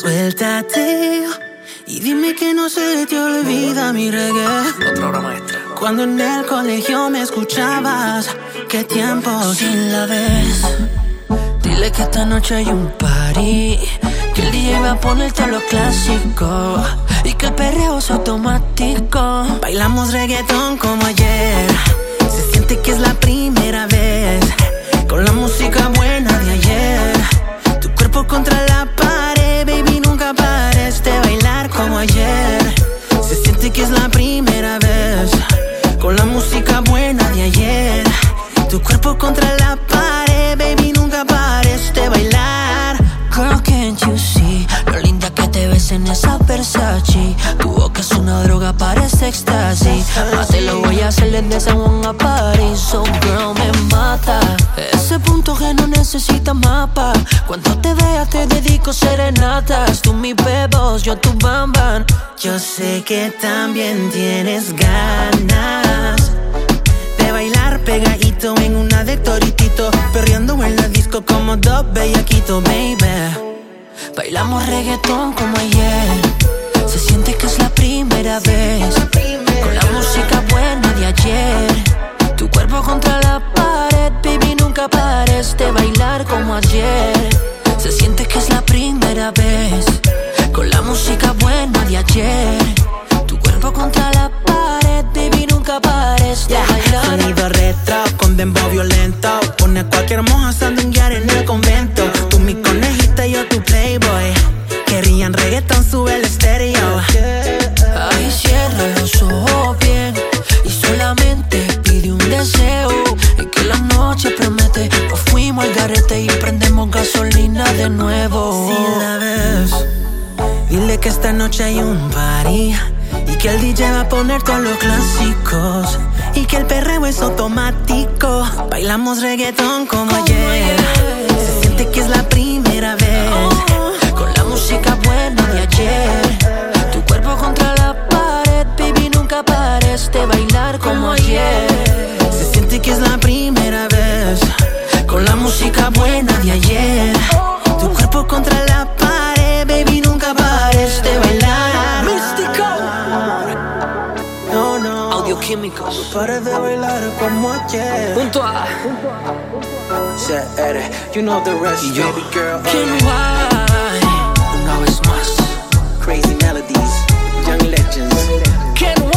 Suéltate y dime que no se te olvida mi reggae. Otra obra maestra. Cuando en el colegio me escuchabas, qué tiempo. Si la ves, dile que esta noche hay un party, que el DJ va a ponerte lo clásico y que el perreo es automático. Bailamos reggaetón como ayer, se siente que es la primera vez, con la música buena de ayer. Tu cuerpo contra la pared, baby, nunca pares de bailar como ayer. Se siente que es la primera vez, con la música buena de ayer. Tu cuerpo contra la pared, baby, nunca pares de bailar. Girl, can't you see lo linda que te ves en esa Versace? Tu boca es una droga, parece éxtasis. Más te lo voy a hacer desde San Juan a París. So girl, me mata ese punto que no necesita mapa. Cuando te vea te dedico serenatas. Tú mi bebos, yo tu bamban. Yo sé que también tienes ganas de bailar pegadito en una de Toritito, perreando en la disco como dos bellaquito, baby. Bailamos reggaetón como ayer, se siente que es la primera vez, con la música buena de ayer. Tu cuerpo contra la pared, baby, nunca pares de bailar como ayer. Se siente que es la primera vez, con la música buena de ayer. Tu cuerpo contra la pared, baby, nunca pares de bailar. Sonido retro con dembow violento, pone a cualquier moja a sandunguear en el convento. Tú mi conejita y yo tu playboy, querían reggaetón, sube el estéreo. Ay, cierra los ojos bien y solamente pide un deseo, en que la noche promete. Nos fuimos al garete y prendemos gasolina de nuevo. Si la ves, dile que esta noche hay un party y que el DJ va a poner todos los clásicos y que el perreo es automático. Bailamos reggaetón como ayer, se siente que es la primera vez, con la música buena de ayer. Tu cuerpo contra la pared, baby, nunca pares de bailar como ayer. Se siente que es la primera vez, con la música buena de ayer. Tu cuerpo contra la pared, baby, nunca pares de bailar. Místico. No, no. Audioquímicos. Pares de bailar como ayer. Junto a You know the rest, y yo, baby girl. Ken White, una vez más. Crazy melodies, young legends. Ken